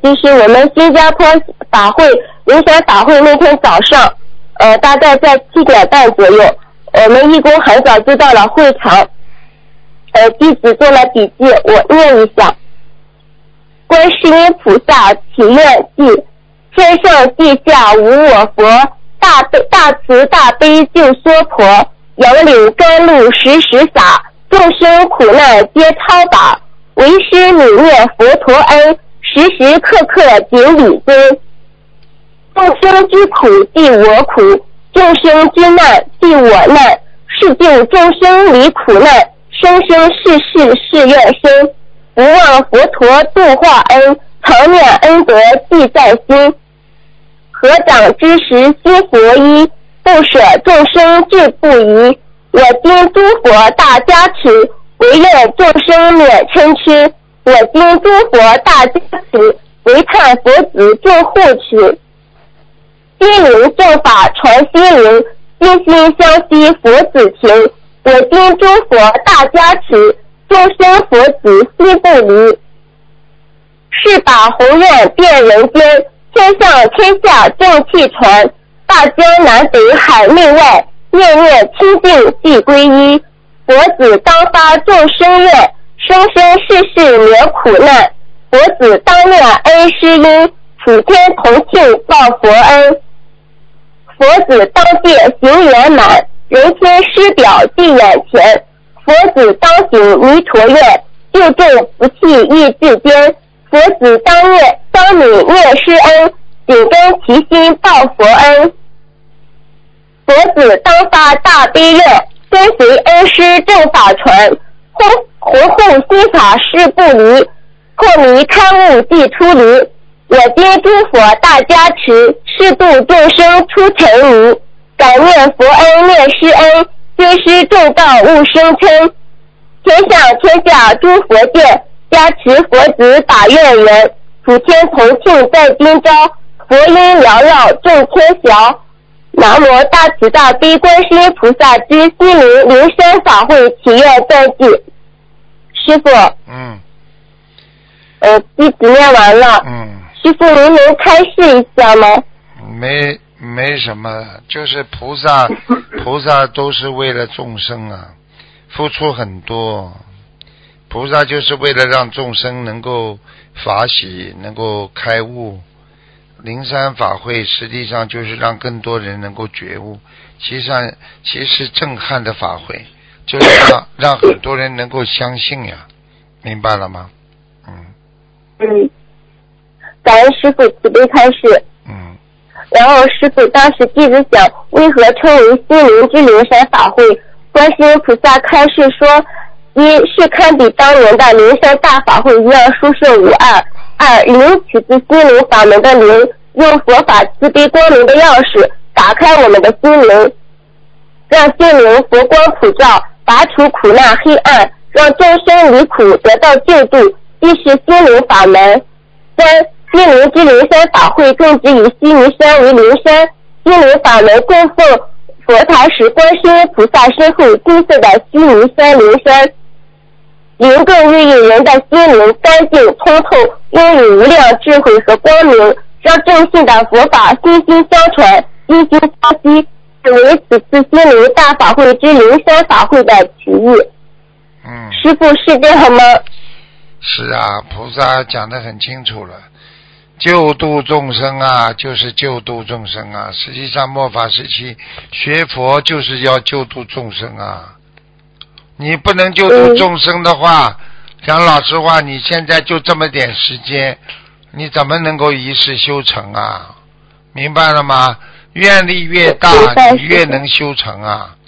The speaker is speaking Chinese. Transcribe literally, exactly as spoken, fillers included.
就是我们新加坡法会灵山法会那天早上，呃，大概在七点半左右，我们义工很早就到了会场，呃，弟子做了笔记，我念一下：观世音菩萨祈愿记，天上地下无我佛，大悲大慈大悲救娑婆，杨柳甘露时时洒，众生苦难皆超拔，为师悯念佛陀恩，时时刻刻顶礼尊。众生之苦即我苦，众生之难即我难，是救众生离苦难，生生世世是愿生，不忘佛陀度化恩，常念恩德记在心。合掌之时心佛一，不舍众生志不移。我今诸佛大加持，唯愿众生免嗔痴。我今诸佛大加持，唯盼佛子众护持。心灵正法传心灵，心心相惜佛子情。我今诸佛大加持，众生佛子心不离。是把宏愿遍人间，天上天下正气传，大江南北海内外，念念清净即归依。佛子当发众生愿，生生世世免苦难。佛子当念恩师因，普天同庆报佛恩。佛子当借行圆满，人天师表记眼前。佛子当行弥陀愿，救众福气意至坚。佛子当念当你念师恩，紧跟其心报佛恩。佛子当发大悲愿，跟随恩师正法传，弘护心法誓不离，破迷开悟即出离。我今诸佛大加持，是度众生出尘迷，感念佛恩念师恩，皆师众道勿生嗔。天上天下诸佛殿，加持佛子打愿缘，普天同庆在今朝，佛音缭绕众天晓。南无大慈大悲观世音菩萨之心灵灵山法会祈愿赞记。师父， 嗯， 呃，弟子念完了。 嗯。 师父，您能开示一下吗？ 没没什么，就是菩萨，菩萨都是为了众生啊，付出很多。菩萨就是为了让众生能够法喜，能够开悟。灵山法会实际上就是让更多人能够觉悟，其实上其实震撼的法会，就是让让很多人能够相信呀，明白了吗？嗯。 嗯。感恩师父慈悲开示。 嗯。 然后师父当时弟子想，为何称为心灵之灵山法会？观世音菩萨开示说，一是堪比当年的灵山大法会一样殊胜无二。二，灵取自心灵法门的灵，用佛法慈悲光明的钥匙打开我们的心灵，让心灵佛光普照，拔除苦难黑暗，让众生离苦得到救度，即是心灵法门。三，心灵之灵山法会更之以悉尼山为灵山，心灵法门供奉佛台时，观世音菩萨身后金色的悉尼山灵山。灵更寓意人的心灵干净通透，拥有无量智慧和光明，让正信的佛法心心相传，心心相惜，为此次心灵大法会之灵山法会的起义。 嗯， 师父是这样吗？ 是啊，菩萨讲得很清楚了，救度众生啊，就是救度众生啊。实际上末法时期学佛就是要救度众生啊。你不能救度众生的话，讲、嗯、老实话，你现在就这么点时间，你怎么能够一世修成啊？明白了吗？愿力越大，你越能修成啊。